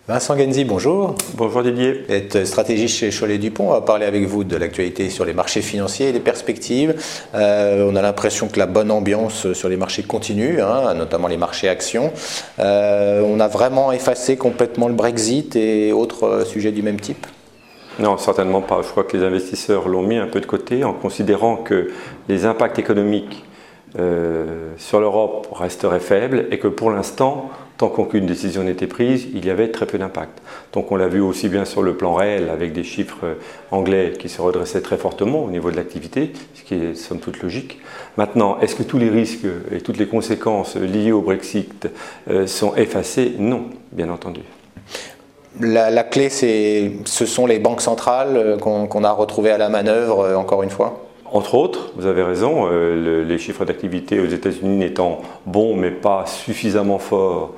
Vincent Genzi, bonjour. Bonjour Didier. Vous êtes stratégiste chez Cholet Dupont. On va parler avec vous de l'actualité sur les marchés financiers et les perspectives. On a l'impression que la bonne ambiance sur les marchés continue, notamment les marchés actions. On a vraiment effacé complètement le Brexit et autres sujets du même type? Non, certainement pas. Je crois que les investisseurs l'ont mis un peu de côté en considérant que les impacts économiques sur l'Europe resteraient faibles et que pour l'instant, tant qu'aucune décision n'était prise, il y avait très peu d'impact. Donc on l'a vu aussi bien sur le plan réel avec des chiffres anglais qui se redressaient très fortement au niveau de l'activité, ce qui est somme toute logique. Maintenant, est-ce que tous les risques et toutes les conséquences liées au Brexit sont effacés? Non, bien entendu. La clé, ce sont les banques centrales qu'on a retrouvées à la manœuvre, encore une fois? Entre autres, vous avez raison, les chiffres d'activité aux États-Unis n'étant bons mais pas suffisamment forts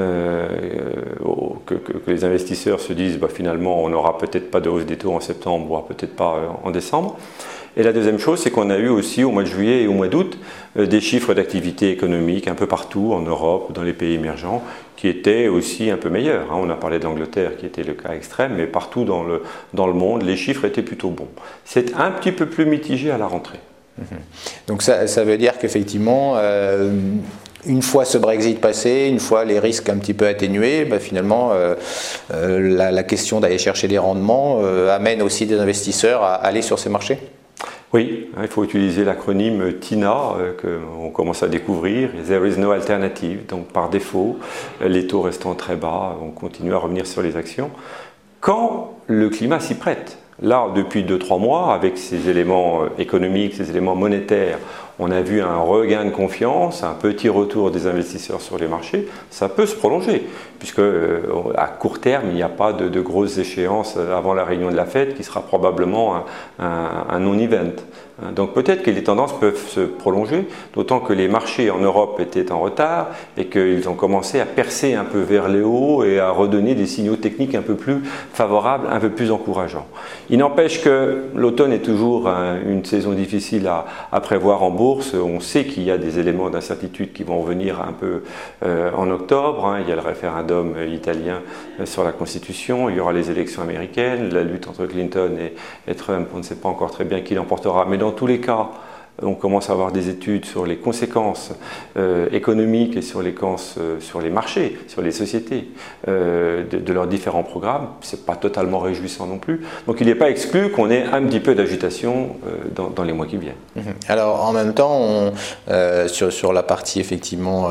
que les investisseurs se disent finalement on n'aura peut-être pas de hausse des taux en septembre, voire peut-être pas en décembre. Et la deuxième chose, c'est qu'on a eu aussi au mois de juillet et au mois d'août des chiffres d'activité économique un peu partout en Europe, dans les pays émergents, qui étaient aussi un peu meilleurs. On a parlé de l'Angleterre qui était le cas extrême, mais partout dans le monde, les chiffres étaient plutôt bons. C'est un petit peu plus mitigé à la rentrée. Donc ça veut dire qu'effectivement, une fois ce Brexit passé, une fois les risques un petit peu atténués, finalement la question d'aller chercher des rendements amène aussi des investisseurs à aller sur ces marchés? Oui, il faut utiliser l'acronyme TINA qu'on commence à découvrir, There is no alternative, donc par défaut, les taux restant très bas, on continue à revenir sur les actions. Quand le climat s'y prête, là depuis 2-3 mois, avec ces éléments économiques, ces éléments monétaires, on a vu un regain de confiance, un petit retour des investisseurs sur les marchés, ça peut se prolonger, puisque à court terme, il n'y a pas de grosses échéances avant la réunion de la Fed, qui sera probablement un non-event. Donc peut-être que les tendances peuvent se prolonger, d'autant que les marchés en Europe étaient en retard et qu'ils ont commencé à percer un peu vers le haut et à redonner des signaux techniques un peu plus favorables, un peu plus encourageants. Il n'empêche que l'automne est toujours une saison difficile à prévoir en bourse. On sait qu'il y a des éléments d'incertitude qui vont venir un peu en octobre. Il y a le référendum italien sur la Constitution, il y aura les élections américaines, la lutte entre Clinton et Trump, on ne sait pas encore très bien qui l'emportera, mais dans tous les cas, on commence à avoir des études sur les conséquences économiques et sur les marchés, sur les sociétés de leurs différents programmes. Ce n'est pas totalement réjouissant non plus. Donc il n'est pas exclu qu'on ait un petit peu d'agitation dans les mois qui viennent. Alors en même temps, sur la partie effectivement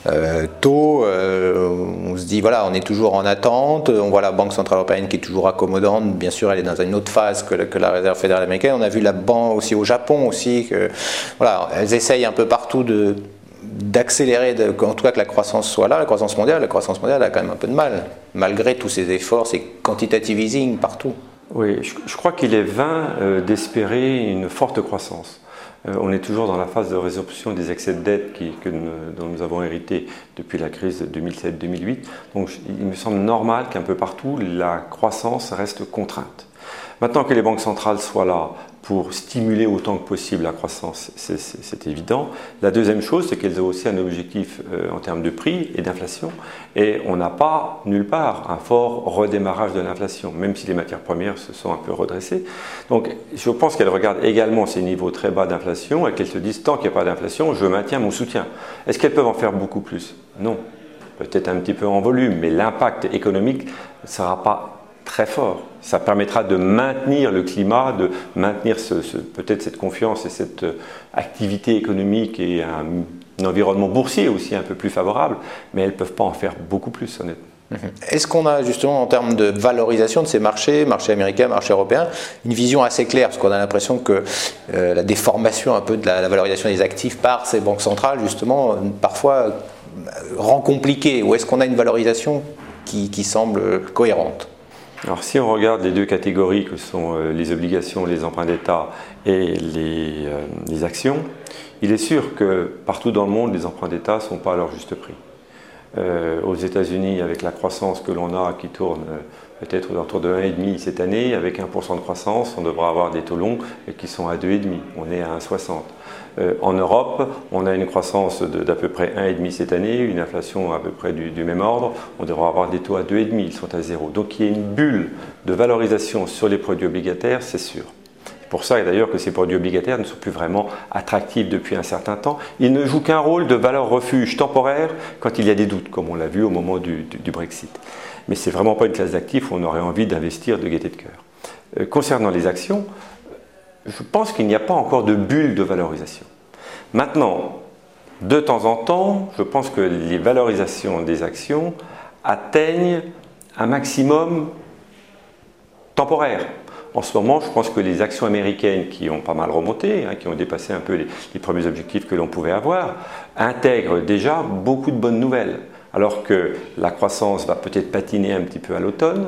taux, on se dit voilà, on est toujours en attente. On voit la Banque Centrale Européenne qui est toujours accommodante. Bien sûr, elle est dans une autre phase que la Réserve fédérale américaine. On a vu la banque aussi au Japon aussi. Voilà, elles essayent un peu partout d'accélérer, en tout cas que la croissance soit là, la croissance mondiale a quand même un peu de mal, malgré tous ces efforts, ces quantitative easing partout. Oui, je crois qu'il est vain d'espérer une forte croissance. On est toujours dans la phase de résorption des excès de dette dont nous avons hérité depuis la crise de 2007-2008. Donc il me semble normal qu'un peu partout, la croissance reste contrainte. Maintenant que les banques centrales soient là pour stimuler autant que possible la croissance, c'est évident. La deuxième chose, c'est qu'elles ont aussi un objectif en termes de prix et d'inflation. Et on n'a pas, nulle part, un fort redémarrage de l'inflation, même si les matières premières se sont un peu redressées. Donc je pense qu'elles regardent également ces niveaux très bas d'inflation et qu'elles se disent, tant qu'il n'y a pas d'inflation, je maintiens mon soutien. Est-ce qu'elles peuvent en faire beaucoup plus? Non. Peut-être un petit peu en volume, mais l'impact économique ne sera pas très fort. Ça permettra de maintenir le climat, de maintenir peut-être cette confiance et cette activité économique et un environnement boursier aussi un peu plus favorable, mais elles ne peuvent pas en faire beaucoup plus, honnêtement. Est-ce qu'on a justement en termes de valorisation de ces marchés américains, marchés européens, une vision assez claire? Parce qu'on a l'impression que la déformation un peu de la valorisation des actifs par ces banques centrales, justement, parfois rend compliqué. Ou est-ce qu'on a une valorisation qui semble cohérente? Alors si on regarde les deux catégories que sont les obligations, les emprunts d'État et les actions, il est sûr que partout dans le monde, les emprunts d'État ne sont pas à leur juste prix. Aux États-Unis, avec la croissance que l'on a, qui tourne peut-être autour de 1,5 cette année, avec 1% de croissance, on devra avoir des taux longs qui sont à 2,5. On est à 1,60. En Europe, on a une croissance d'à peu près 1,5 cette année, une inflation à peu près du même ordre. On devra avoir des taux à 2,5, ils sont à 0. Donc il y a une bulle de valorisation sur les produits obligataires, c'est sûr. C'est pour ça d'ailleurs que ces produits obligataires ne sont plus vraiment attractifs depuis un certain temps. Ils ne jouent qu'un rôle de valeur refuge temporaire quand il y a des doutes, comme on l'a vu au moment du Brexit. Mais ce n'est vraiment pas une classe d'actifs où on aurait envie d'investir de gaieté de cœur. Concernant les actions, je pense qu'il n'y a pas encore de bulle de valorisation. Maintenant, de temps en temps, je pense que les valorisations des actions atteignent un maximum temporaire. En ce moment, je pense que les actions américaines qui ont pas mal remonté, qui ont dépassé un peu les premiers objectifs que l'on pouvait avoir, intègrent déjà beaucoup de bonnes nouvelles. Alors que la croissance va peut-être patiner un petit peu à l'automne,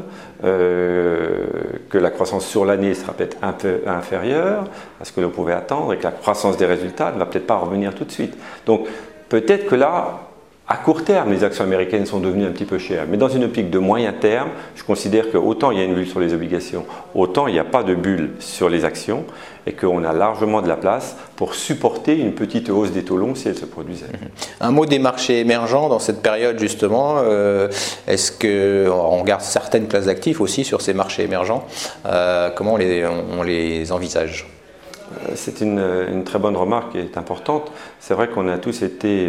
que la croissance sur l'année sera peut-être un peu inférieure à ce que l'on pouvait attendre et que la croissance des résultats ne va peut-être pas revenir tout de suite. Donc peut-être que là, à court terme, les actions américaines sont devenues un petit peu chères. Mais dans une optique de moyen terme, je considère que autant il y a une bulle sur les obligations, autant il n'y a pas de bulle sur les actions et qu'on a largement de la place pour supporter une petite hausse des taux longs si elle se produisait. Un mot des marchés émergents dans cette période justement. Est-ce qu'on regarde certaines classes d'actifs aussi sur ces marchés émergents? Comment on les envisage? C'est une très bonne remarque et est importante. C'est vrai qu'on a tous été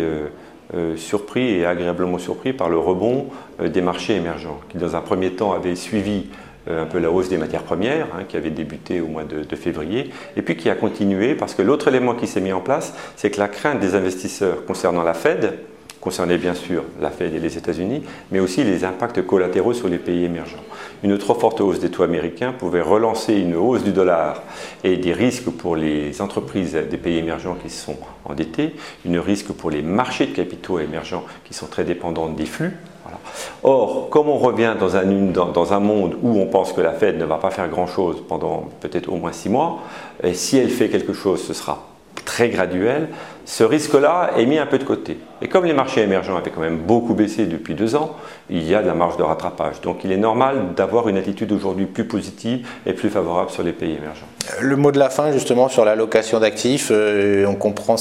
surpris et agréablement surpris par le rebond des marchés émergents, qui dans un premier temps avaient suivi un peu la hausse des matières premières, qui avait débuté au mois de février, et puis qui a continué parce que l'autre élément qui s'est mis en place, c'est que la crainte des investisseurs concernant la Fed, concernait bien sûr la Fed et les États-Unis, mais aussi les impacts collatéraux sur les pays émergents. Une trop forte hausse des taux américains pouvait relancer une hausse du dollar et des risques pour les entreprises des pays émergents qui sont endettés, une risque pour les marchés de capitaux émergents qui sont très dépendants des flux. Voilà. Or, comme on revient dans un monde où on pense que la Fed ne va pas faire grand-chose pendant peut-être au moins 6 mois, et si elle fait quelque chose, ce sera très graduel, ce risque-là est mis un peu de côté. Et comme les marchés émergents avaient quand même beaucoup baissé depuis 2 ans, il y a de la marge de rattrapage. Donc il est normal d'avoir une attitude aujourd'hui plus positive et plus favorable sur les pays émergents. Le mot de la fin justement sur l'allocation d'actifs, on comprend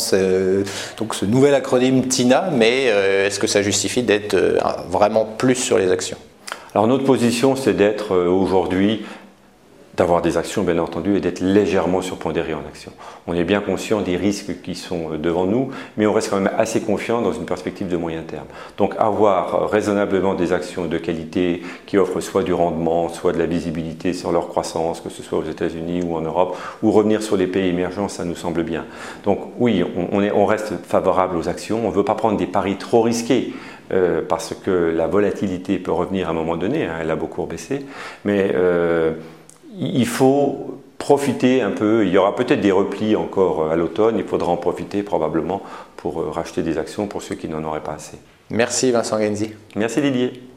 donc ce nouvel acronyme TINA, mais est-ce que ça justifie d'être vraiment plus sur les actions? Alors notre position, c'est d'être aujourd'hui d'avoir des actions bien entendu et d'être légèrement surpondéré en actions. On est bien conscient des risques qui sont devant nous, mais on reste quand même assez confiant dans une perspective de moyen terme. Donc avoir raisonnablement des actions de qualité qui offrent soit du rendement, soit de la visibilité sur leur croissance, que ce soit aux États-Unis ou en Europe, ou revenir sur les pays émergents, ça nous semble bien. Donc oui, on reste favorable aux actions, on ne veut pas prendre des paris trop risqués, parce que la volatilité peut revenir à un moment donné, elle a beaucoup baissé, mais il faut profiter un peu, il y aura peut-être des replis encore à l'automne, il faudra en profiter probablement pour racheter des actions pour ceux qui n'en auraient pas assez. Merci Vincent Genzi. Merci Didier.